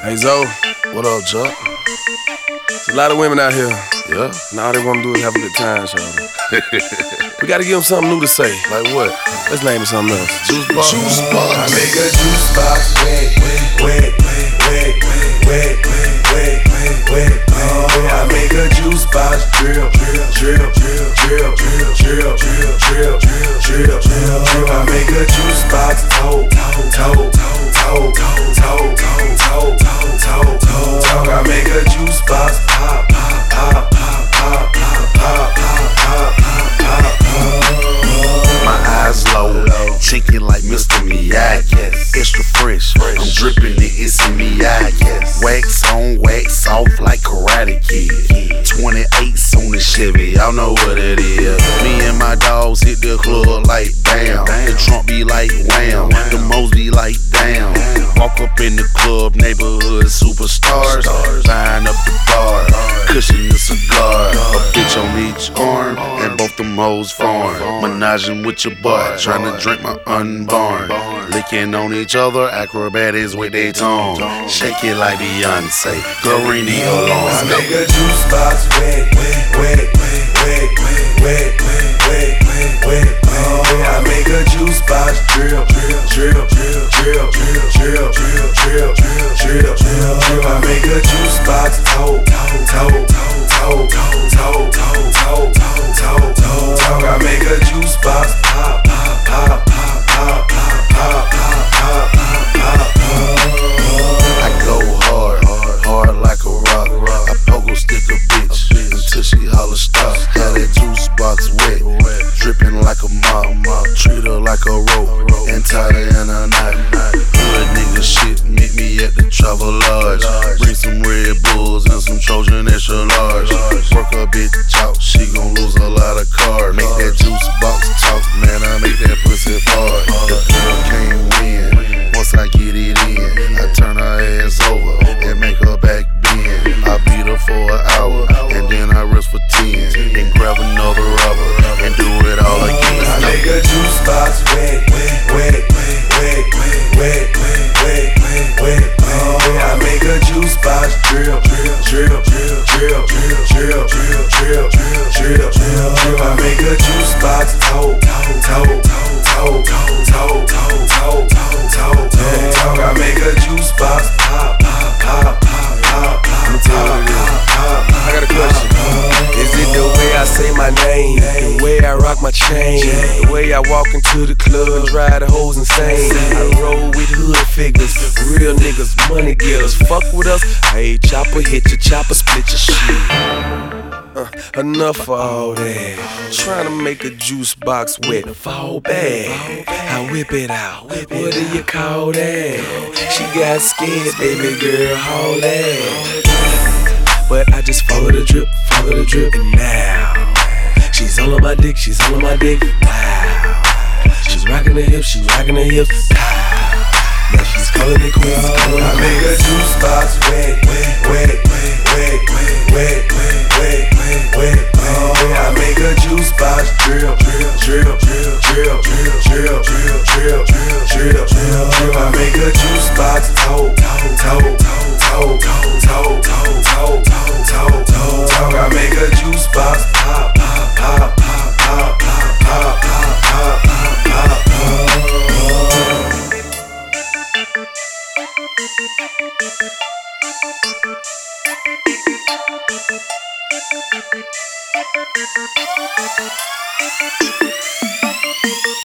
Hey Zoe, What up, Chuck? there's a lot of women out here, Yeah? and all they wanna do is have a good time, shawty. We gotta give them something new to say. Like what? Let's name it something else. Juice box. Juice box. I make a juice box wet, wet, wet, wet, wet, wet, wet. I make a juice box drip, drip, drip, drip, drip, drip, drip, drip, drip. I make a juice box toe, toe, toe, toe, toe, toe, toe, toe. I make a juice box pop, pop, pop, pop, pop, pop, pop, pop. My eyes low, chicken like Mr. Miyagi. Extra fresh, I'm dripping it, it's in Miyagi. Wax on, wax off like Karate Kid. 28s on the Chevy, y'all know what it is. Me and my dogs hit the club like damn. The trunk be like wham, the mo's be like damn. Walk up in the club, neighborhood superstars. Line up the bar, cushion the cigar. A bitch on each arm, and both them hoes foreign. Menaging with your butt, trying to drink my unborn. Licking on each other, acrobatics with their tongue. Shake it like Beyonce, girl ring the alarm. I make a juice box wet, wet, wet, wet, wet, wet, wet. I make a juice box drip, drip, drip, drip, drip, drip, drip, drip, drip. I make a juice box toe, toe, toe, toe, toe, toe, toe, toe. I make a juice box pop, pop, pop, pop, pop, pop, pop, pop, pop. I go hard, hard like a rock. I pogo stick a bitch until she holler stop. Had that juice box wet, dripping like a mop. Treat her like a rope and tie her in a knot. Hood nigga shit, meet me at the Travelodge. Bring some Red Bulls and some Trojan extra large. Work a bitch out, she gon' lose a lot of cards. Make that juice box talk, man, I make that pussy hard. The girl can't win, once I get it in, I turn her ass over and make her back bend. I beat her for an hour, and then I rest for 10. Then grab another rubber, and do it all again. I make a juice box wet, wet, wet, wet, wet, wet, wet. I make a juice box drip, drip, drip, drip, drip, drip, drip, drip, drip. I make a juice box toe, toe, toe, toe, toe, toe, toe, toe. I make a juice box pop, pop, pop, pop, pop, pop, pop. I got a question. Is it the way I say my name, the way I rock my chain, the way I walk into the club and drive the hoes insane? I roll with hood figures, real niggas, money getters. Fuck with us, hey chopper, hit your chopper, split your shit. Enough of all that. Trying to make a juice box wet, fall bad. I whip it out. What do you call that? She got scared, baby girl, haul that. But I just follow the drip, and now she's all on my dick, she's all on my dick. Wow. She's rocking the hips, pow. Now she's calling it quits, I make a juice box wet, wet, wet, wet, wet, wet, wet. I make a juice box drip, drip, drip, drip, drip, drip, drip, drip, drip. I make a juice box toe, toe, toe, toe, toe, toe, toe, toe. I make a juice box pop, pop, pop, pop, pop, pop, pop, pop, pop, pop.